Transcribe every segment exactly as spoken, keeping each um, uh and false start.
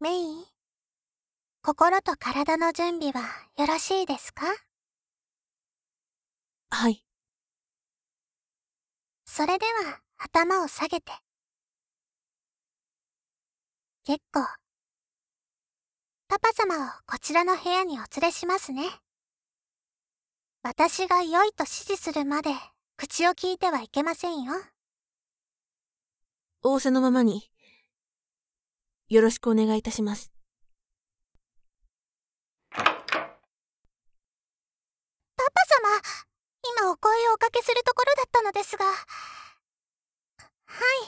メイ、心と体の準備はよろしいですか？ はい。 それでは頭を下げて。結構。パパ様をこちらの部屋にお連れしますね。私が良いと指示するまで口を聞いてはいけませんよ。 仰せのままによろしくお願いいたします。 パパ様、今お声をおかけするところだったのですが。はい、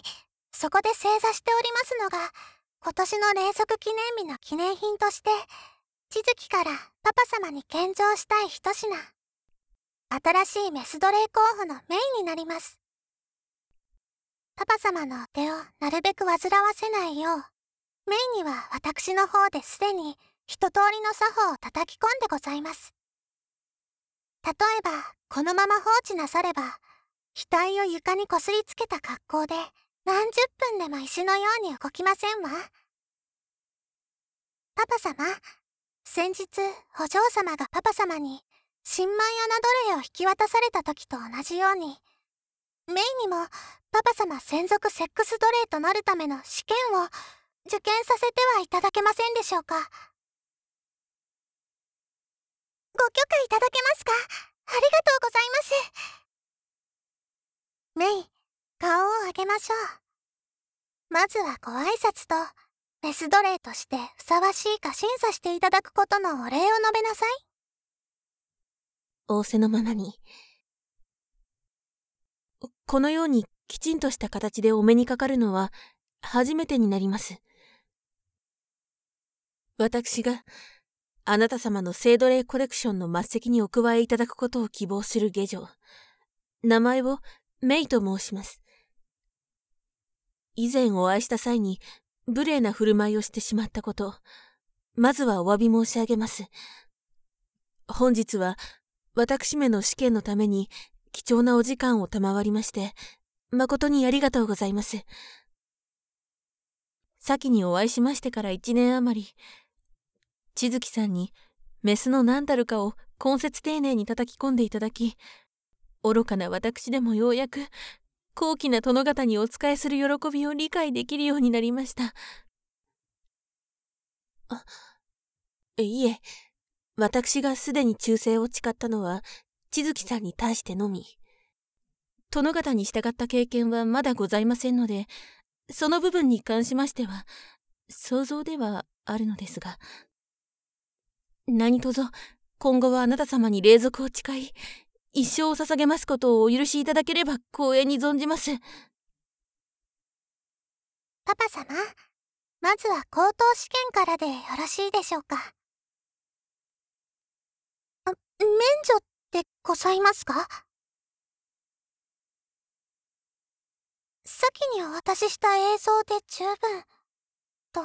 そこで正座しておりますのが、今年の霊族記念日の記念品として、千月からパパ様に献上したい一品。新しいメス奴隷候補のメインになります。パパ様のお手をなるべく煩わせないよう、メインには私の方ですでに一通りの作法を叩き込んでございます。例えば、このまま放置なされば、額を床にこすりつけた格好で何十分でも石のように動きませんわ。パパ様、先日お嬢様がパパ様に新米穴奴隷を引き渡された時と同じように、メイにもパパ様専属セックス奴隷となるための試験を受験させてはいただけませんでしょうか？ご許可いただけますか？ありがとうございます。メイ、顔を上げましょう。まずはご挨拶と、メス奴隷としてふさわしいか審査していただくことのお礼を述べなさい。 仰せのままに。このようにきちんとした形でお目にかかるのは初めてになります。私があなた様の聖奴隷コレクションの末席にお加えいただくことを希望する下女。名前をメイと申します。以前お会いした際に無礼な振る舞いをしてしまったこと、まずはお詫び申し上げます。本日は私めの試験のために貴重なお時間を賜りまして、誠にありがとうございます。先にお会いしましてから一年余り、千月さんにメスの何たるかを懇切丁寧に叩き込んでいただき、愚かな私でもようやく高貴な殿方にお仕えする喜びを理解できるようになりました。あ、いえ、私がすでに忠誠を誓ったのは千月さんに対してのみ。殿方に従った経験はまだございませんので、その部分に関しましては想像ではあるのですが、何卒今後はあなた様に霊俗を誓い、一生を捧げますことをお許しいただければ光栄に存じます。 パパ様、まずは口頭試験からでよろしいでしょうか？あ、免除ってございますか？先にお渡しした映像で十分と。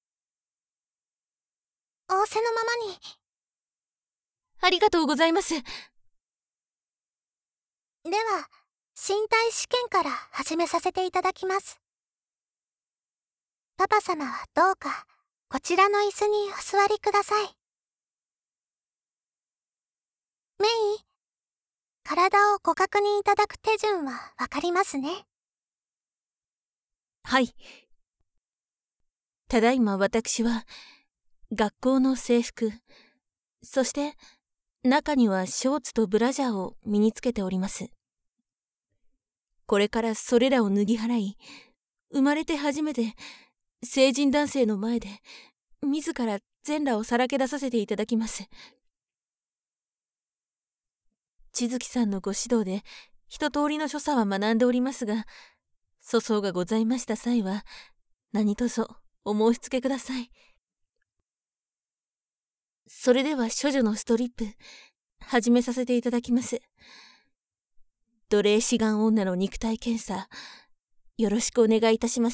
仰せのままに。 ありがとうございます。では、身体試験から始めさせていただきます。パパ様はどうかこちらの椅子にお座りください。メイ、体をご確認いただく手順はわかりますね。 はい。ただいま私は学校の制服、そして中にはショーツとブラジャーを身につけております。これからそれらを脱ぎ払い、生まれて初めて成人男性の前で自ら全裸をさらけ出させていただきます。千月さんのご指導で一通りの所作は学んでおりますが、粗相がございました際は何卒お申し付けください。それでは処女のストリップ始めさせていただきます。奴隷志願女の肉体検査、よろしくお願いいたします。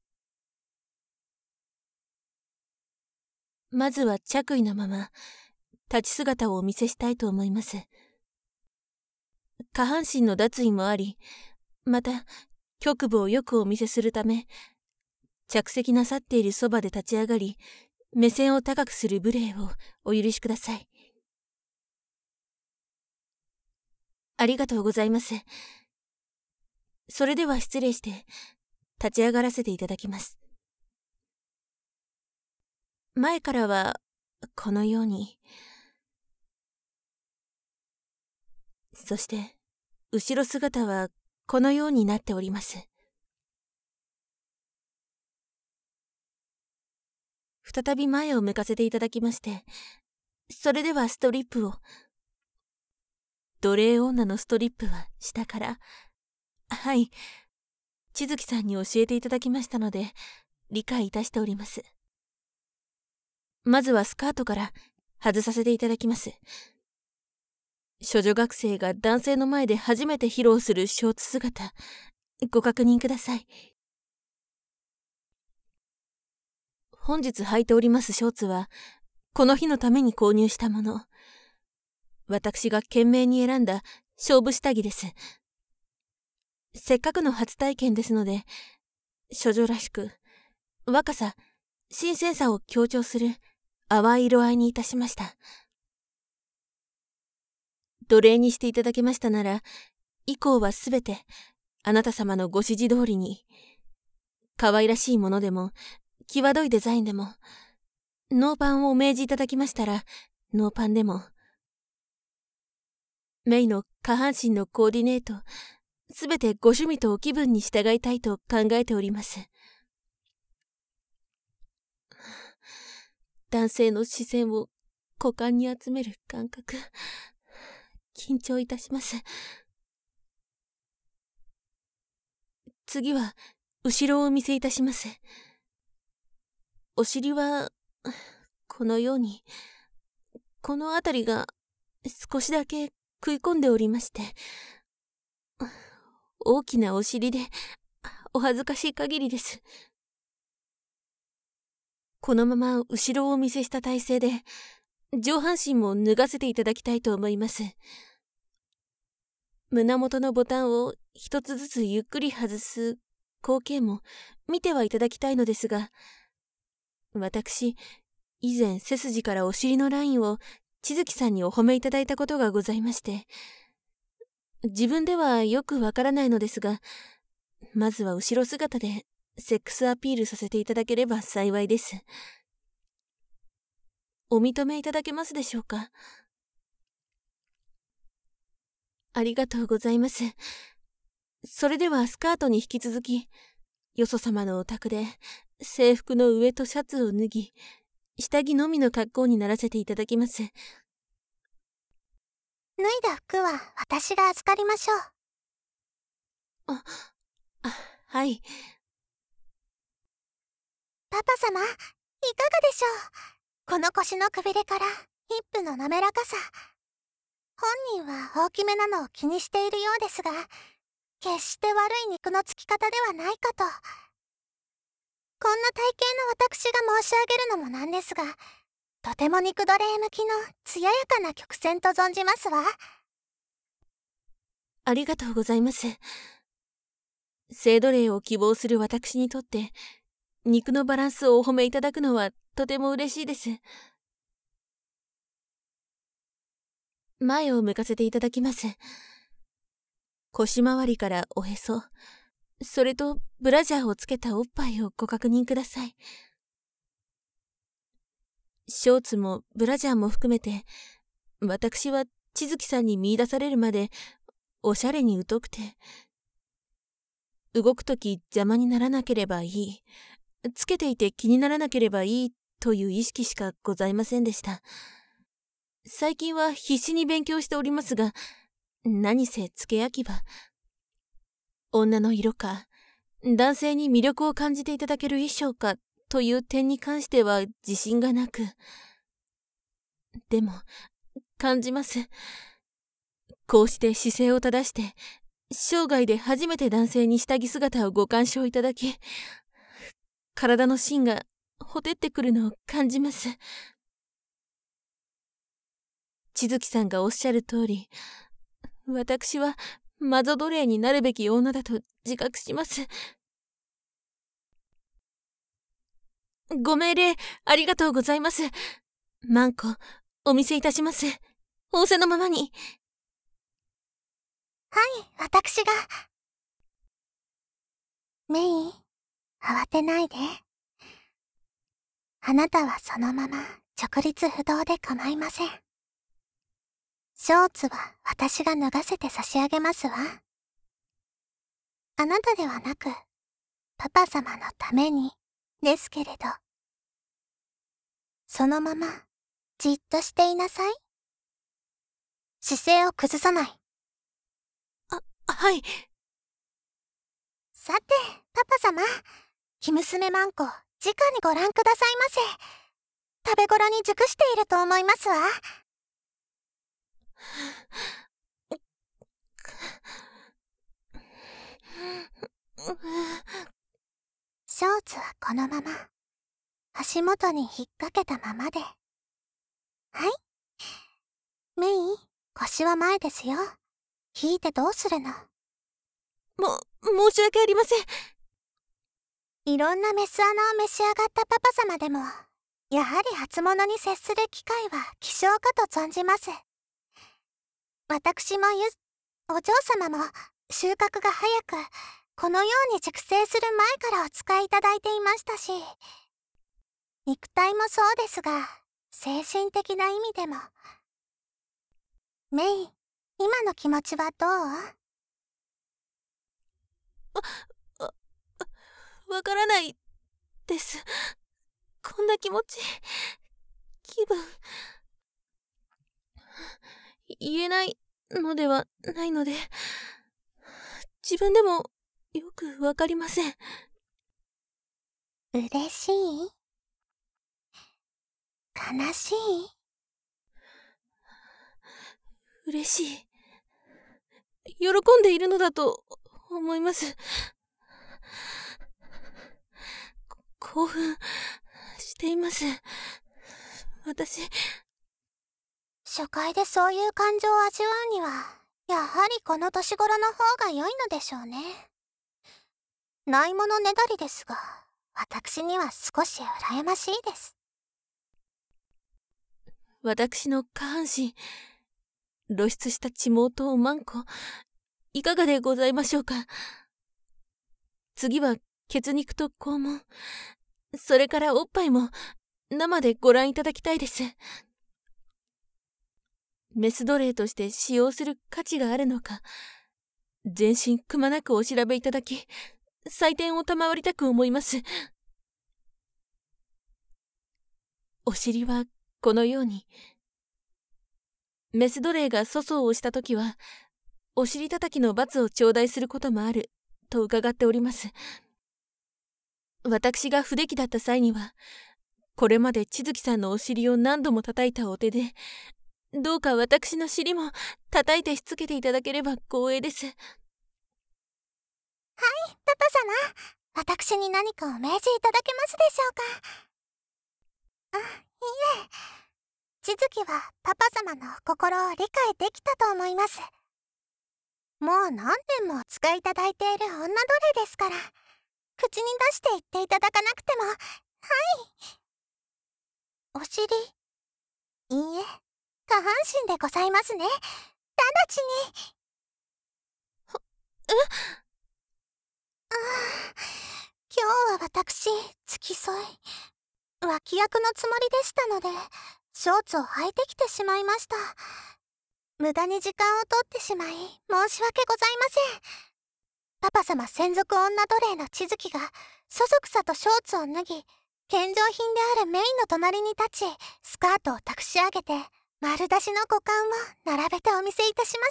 まずは着衣のまま立ち姿をお見せしたいと思います。下半身の脱衣もあり、また局部をよくお見せするため、 着席なさっているそばで立ち上がり、目線を高くする無礼をお許しください。ありがとうございます。それでは失礼して、立ち上がらせていただきます。前からは、このように。そして、後ろ姿はこのようになっております。再び前を向かせていただきまして、それではストリップを。奴隷女のストリップは下から。はい。千月さんに教えていただきましたので、理解いたしております。まずはスカートから外させていただきます。処女学生が男性の前で初めて披露するショーツ姿、ご確認ください。本日履いておりますショーツは、この日のために購入したもの。私が懸命に選んだ勝負下着です。せっかくの初体験ですので、処女らしく、若さ、新鮮さを強調する淡い色合いにいたしました。奴隷にしていただけましたなら、以降はすべてあなた様のご指示通りに、可愛らしいものでも、際どいデザインでも、ノーパンをお命じいただきましたら、ノーパンでも、メイの下半身のコーディネート、すべてご趣味とお気分に従いたいと考えております。男性の視線を股間に集める感覚、緊張いたします。次は、後ろをお見せいたします。お尻は、このように、このあたりが少しだけ食い込んでおりまして、大きなお尻で、お恥ずかしい限りです。このまま後ろをお見せした体勢で、上半身も脱がせていただきたいと思います。胸元のボタンを一つずつゆっくり外す光景も見てはいただきたいのですが、私、以前背筋からお尻のラインを千月さんにお褒めいただいたことがございまして、自分ではよくわからないのですが、まずは後ろ姿でセックスアピールさせていただければ幸いです。お認めいただけますでしょうか。ありがとうございます。それではスカートに引き続き、よそ様のお宅で制服の上とシャツを脱ぎ、下着のみの格好にならせていただきます。 脱いだ服は私が預かりましょう。 あ、あ、はい。 パパ様、いかがでしょう。この腰のくびれからヒップの滑らかさ。本人は大きめなのを気にしているようですが、決して悪い肉のつき方ではないかと。こんな体型の私が申し上げるのもなんですが、とても肉奴隷向きの艶やかな曲線と存じますわ。 ありがとうございます。性奴隷を希望する私にとって、肉のバランスをお褒めいただくのはとても嬉しいです。前を向かせていただきます。腰回りからおへそ、それとブラジャーをつけたおっぱいをご確認ください。ショーツもブラジャーも含めて、私は千月さんに見出されるまでおしゃれに疎くて、動くとき邪魔にならなければいい、つけていて気にならなければいいという意識しかございませんでした。最近は必死に勉強しておりますが、何せ付け焼き場。女の色か、男性に魅力を感じていただける衣装かという点に関しては自信がなく。でも、感じます。こうして姿勢を正して、生涯で初めて男性に下着姿をご鑑賞いただき、体の芯がほてってくるのを感じます。千月さんがおっしゃる通り、私は魔女奴隷になるべき女だと自覚します。 ご命令ありがとうございます。マンコ、お見せいたします。仰せのままに。 はい、私が。メイ、慌てないで。あなたはそのまま直立不動で構いません。ショーツは私が脱がせて差し上げますわ。あなたではなく、パパ様のためにですけれど。そのままじっとしていなさい。姿勢を崩さない。 あ、はい。 さて、パパ様、生娘マンコ、直にご覧くださいませ。食べ頃に熟していると思いますわ。ショーツはこのまま足元に引っ掛けたままで。はい。メイ、腰は前ですよ。引いてどうするの？ も、申し訳ありません。 いろんなメス穴を召し上がったパパ様でも、やはり初物に接する機会は希少かと存じます。私もゆ、お嬢様も収穫が早く、このように熟成する前からお使いいただいていましたし、肉体もそうですが、精神的な意味でも。メイ、今の気持ちはどう？ あ、あ、わからないです。こんな気持ち、気分、言えないのではないので、自分でもよくわかりません。 嬉しい？悲しい？ 嬉しい。喜んでいるのだと思います。興奮しています。私。 初回でそういう感情を味わうには、やはりこの年頃の方が良いのでしょうね。ないものねだりですが、私には少し羨ましいです。 私の下半身、露出した血毛とマンコ、いかがでございましょうか。次は血肉と肛門、それからおっぱいも生でご覧いただきたいです。メス奴隷として使用する価値があるのか、全身くまなくお調べいただき、採点を賜りたく思います。お尻はこのように、メス奴隷が粗相をしたときは、お尻叩きの罰を頂戴することもある、と伺っております。私が不出来だった際には、これまで千月さんのお尻を何度も叩いたお手で、どうか私の尻も叩いてしつけていただければ光栄です。はい、 パパ様。私に何かお命じいただけますでしょうか。あ、いいえ。千月はパパ様の心を理解できたと思います。もう何年もお使いいただいている女奴隷ですから、口に出して言っていただかなくても、はい。お尻、いいえ。下半身でございますね。直ちに。 え？ ああ、今日は私、付き添い、脇役のつもりでしたので、ショーツを履いてきてしまいました。無駄に時間を取ってしまい、申し訳ございません。パパ様専属女奴隷の千月が、そそくさとショーツを脱ぎ、献上品であるメインの隣に立ち、スカートを託し上げて、丸出しの股間を並べてお見せいたします。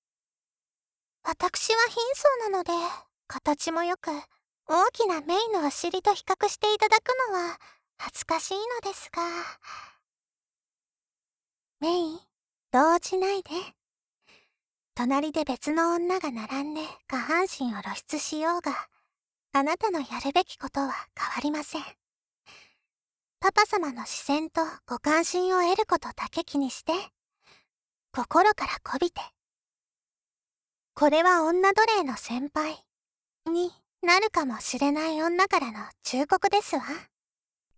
私は貧相なので、形もよく、大きなメイのお尻と比較していただくのは恥ずかしいのですが。メイ、動じないで。隣で別の女が並んで下半身を露出しようが、あなたのやるべきことは変わりません。パパ様の視線とご関心を得ることだけ気にして、心からこびて。これは女奴隷の先輩になるかもしれない女からの忠告ですわ。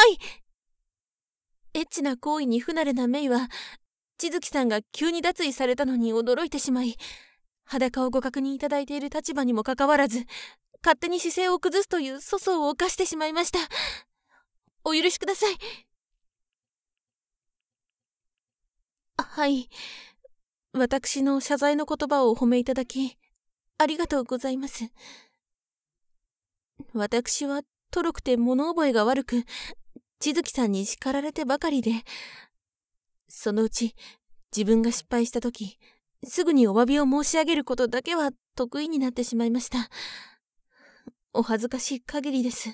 はいエッチな行為に不慣れなメイは、千月さんが急に脱衣されたのに驚いてしまい、裸をご確認いただいている立場にもかかわらず、勝手に姿勢を崩すという粗相を犯してしまいました。お許しください。はい。私の謝罪の言葉をお褒めいただき、ありがとうございます。私は、とろくて物覚えが悪く、千月さんに叱られてばかりで、そのうち、自分が失敗したとき、すぐにお詫びを申し上げることだけは得意になってしまいました。お恥ずかしい限りです。 え？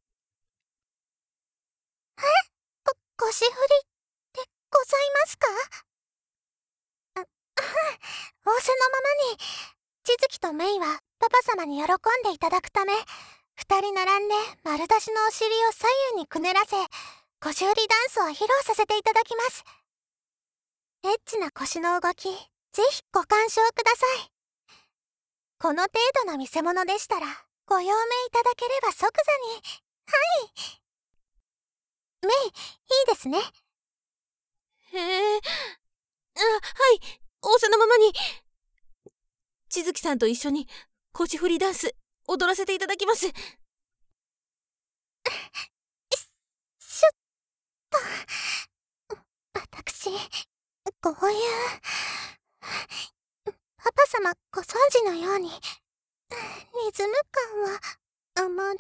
ご、腰振りでございますか？あ、仰せのままに、千月とメイはパパ様に喜んでいただくため、二人並んで丸出しのお尻を左右にくねらせ、腰振りダンスを披露させていただきます。エッチな腰の動き、ぜひご鑑賞ください。この程度の見せ物でしたら、ご用命いただければ即座に。はい。メイ、いいですね。 へえ。あ、はい。仰せのままに。千月さんと一緒に腰振りダンス踊らせていただきます。し、 しゅっと。私、こういう、パパ様ご存知のように、リズム感はあまり、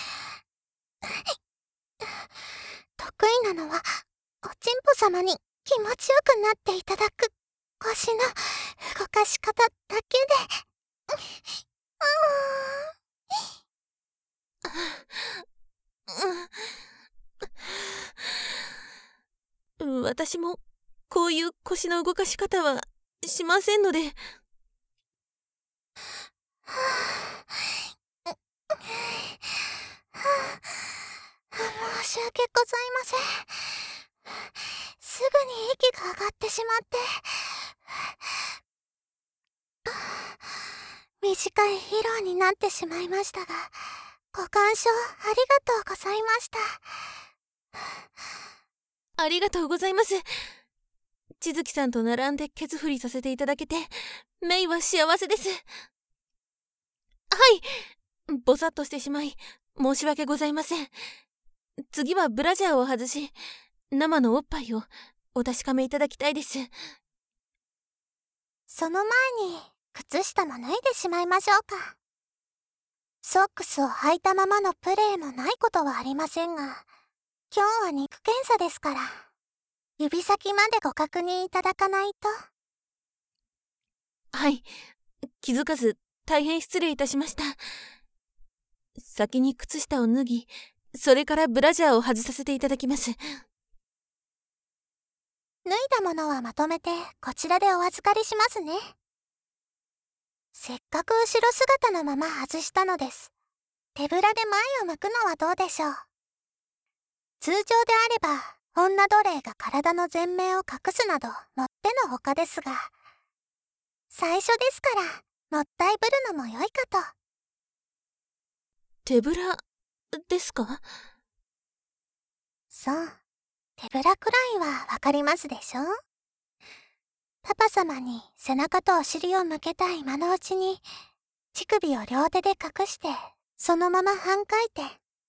得意なのは、おちんぽ様に気持ちよくなっていただく腰の動かし方だけで、 うん、私もこういう腰の動かし方はしませんので。 申し訳ございません。すぐに息が上がってしまって。短い披露になってしまいましたが、ご鑑賞ありがとうございました。 ありがとうございます。千月さんと並んでケツ振りさせていただけて、メイは幸せです。はい、ぼさっとしてしまい申し訳ございません。次はブラジャーを外し、生のおっぱいをお確かめいただきたいです。 その前に靴下も脱いでしまいましょうか。ソックスを履いたままのプレーもないことはありませんが、今日は肉検査ですから、指先までご確認いただかないと。 はい、気づかず大変失礼いたしました。先に靴下を脱ぎ、それからブラジャーを外させていただきます。 脱いだものはまとめてこちらでお預かりしますね。せっかく後ろ姿のまま外したのです。手ぶらで前を向くのはどうでしょう。通常であれば女奴隷が体の前面を隠すなどもってのほかですが、最初ですからもったいぶるのも良いかと。 手ぶらですか？ そう、手ぶらくらいはわかりますでしょ。パパ様に背中とお尻を向けた今のうちに、乳首を両手で隠してそのまま半回転。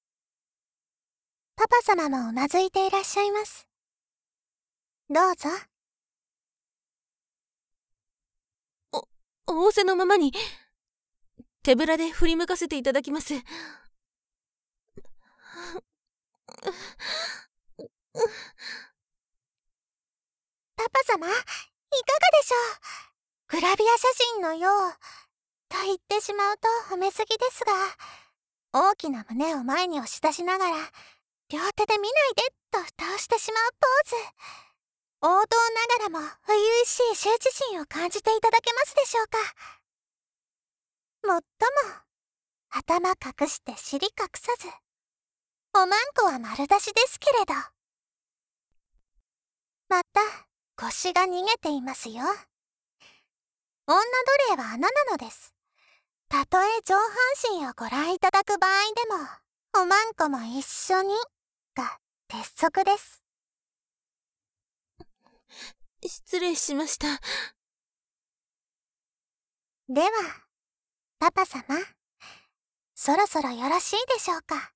パパ様もうなずいていらっしゃいます。どうぞ。 お仰せのままに手ぶらで振り向かせていただきます。 パパ様、いかがでしょう。グラビア写真のようと言ってしまうと褒めすぎですが、大きな胸を前に押し出しながら両手で見ないでと蓋をしてしまうポーズ。王道ながらも初々しい羞恥心を感じていただけますでしょうか。もっとも頭隠して尻隠さず、おまんこは丸出しですけれど、また腰が逃げていますよ。女奴隷は穴なのです。たとえ上半身をご覧いただく場合でも、おまんこも一緒にが鉄則です。 失礼しました。 では、パパ様、そろそろよろしいでしょうか。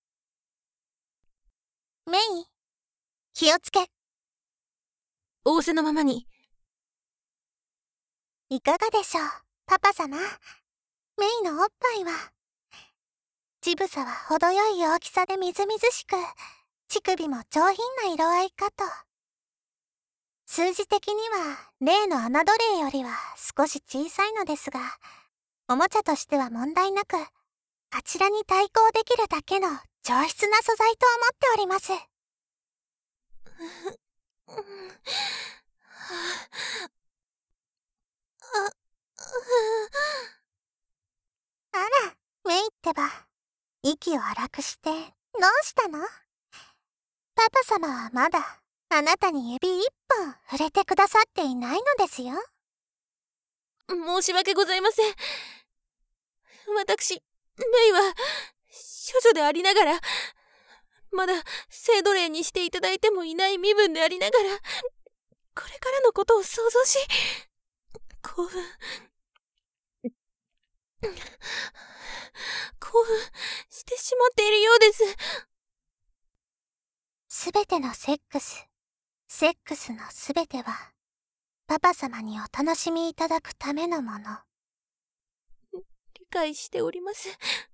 メイ、気をつけ。 仰せのままに。 いかがでしょう、パパ様。メイのおっぱいは、乳房は程よい大きさでみずみずしく、乳首も上品な色合いかと。数字的には例の侮れよりは少し小さいのですが、おもちゃとしては問題なく、あちらに対抗できるだけの上質な素材と思っております。あら、メイってば、息を荒くしてどうしたの？パパ様はまだあなたに指一本触れてくださっていないのですよ。 申し訳ございません。私、メイは処女でありながら、まだ性奴隷にしていただいてもいない身分でありながら、これからのことを想像し、興奮興奮してしまっているようです。 すべてのセックス、セックスのすべては、パパ様にお楽しみいただくためのもの。 理解しております。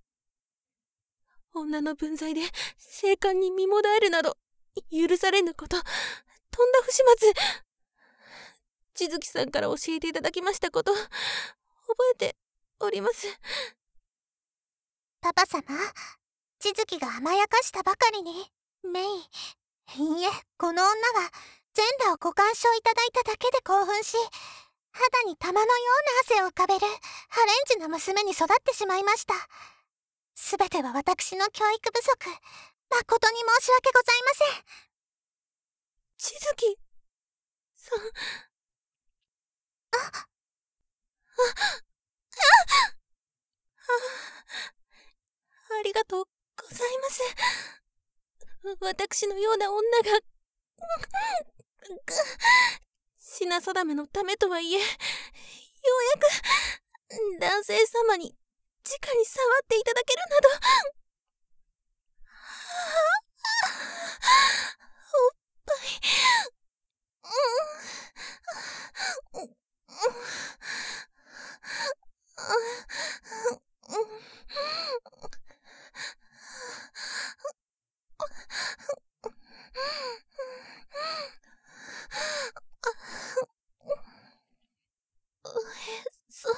女の分際で性感に身もだえるなど許されぬこと、とんだ不始末。千月さんから教えていただきましたこと、覚えております。 パパ様、千月が甘やかしたばかりに、メイ、いいえ、この女は全裸をご鑑賞いただいただけで興奮し、肌に玉のような汗を浮かべるハレンジな娘に育ってしまいました。すべては私の教育不足、誠に申し訳ございません。 千月さん。あ、あ、あ、あ、ありがとうございます。私のような女が品定めのためとはいえ、ようやく男性様に直に触っていただけるなど、おっぱい、うん、そ、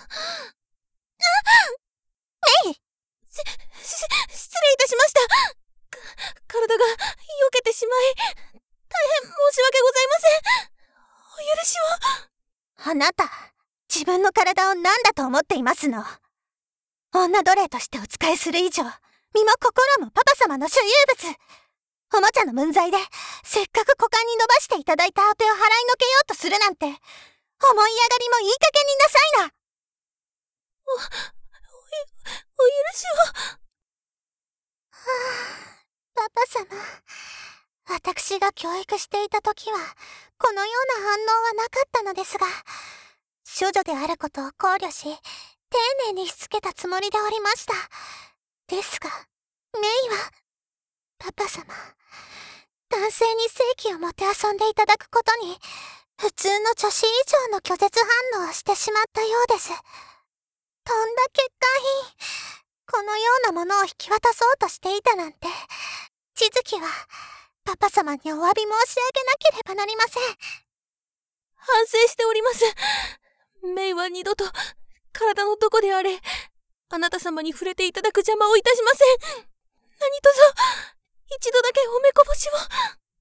メイ！ し、し、失礼いたしました。か、体が避けてしまい、大変申し訳ございません。お許しを。 あなた、自分の体を何だと思っていますの？女奴隷としてお仕えする以上、身も心もパパ様の所有物。おもちゃの分際で、せっかく股間に伸ばしていただいたお手を払いのけようとするなんて、思い上がりもいい加減になさいな。 お、お、お許しを。 はあ、パパ様。私が教育していた時は、このような反応はなかったのですが、処女であることを考慮し、丁寧にしつけたつもりでおりました。ですが、メイは、パパ様、男性に性器をもてあそんでいただくことに、普通の女子以上の拒絶反応をしてしまったようです。とんだ欠陥品。このようなものを引き渡そうとしていたなんて、千月は、パパ様にお詫び申し上げなければなりません。 反省しております。メイは二度と、体のどこであれ、あなた様に触れていただく邪魔をいたしません。何とぞ、一度だけお目こぼしを。あ、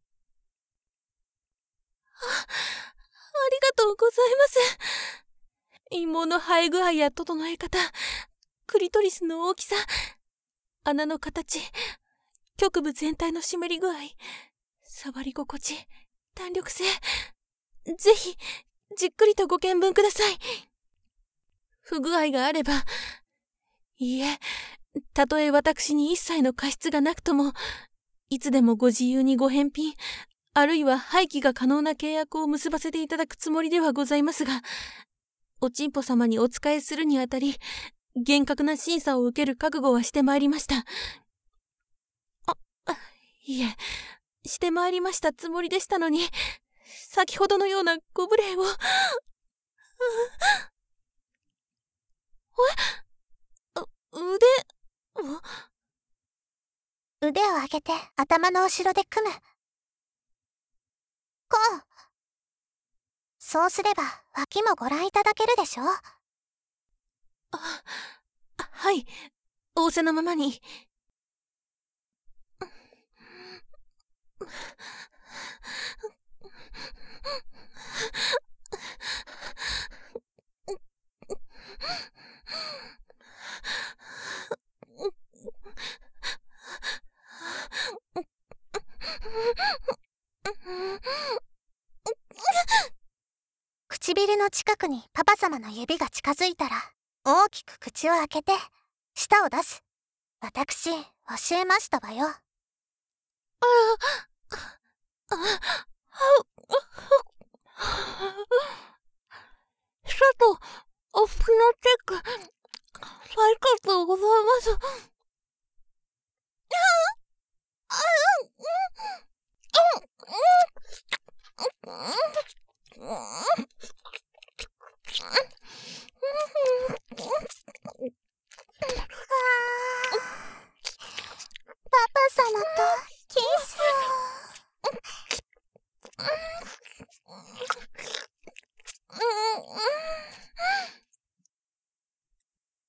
ありがとうございます。陰毛の生え具合や整え方、クリトリスの大きさ、穴の形、局部全体の湿り具合、触り心地、弾力性、ぜひ、じっくりとご見聞ください。不具合があれば、いいえ、たとえ私に一切の過失がなくとも、 いつでもご自由にご返品、あるいは廃棄が可能な契約を結ばせていただくつもりではございますが、おちんぽ様にお仕えするにあたり、厳格な審査を受ける覚悟はしてまいりました。あ、いえ、してまいりましたつもりでしたのに、先ほどのようなご無礼を。え、腕を腕を上げて頭の後ろで組む。こう。そうすれば脇もご覧いただけるでしょ。 あ、はい、仰せのままに。 唇の近くにパパ様の指が近づいたら、大きく口を開けて、舌を出す。私、教えましたわよ。ああ、あ、佐藤、お服のチェック、再確認ございます。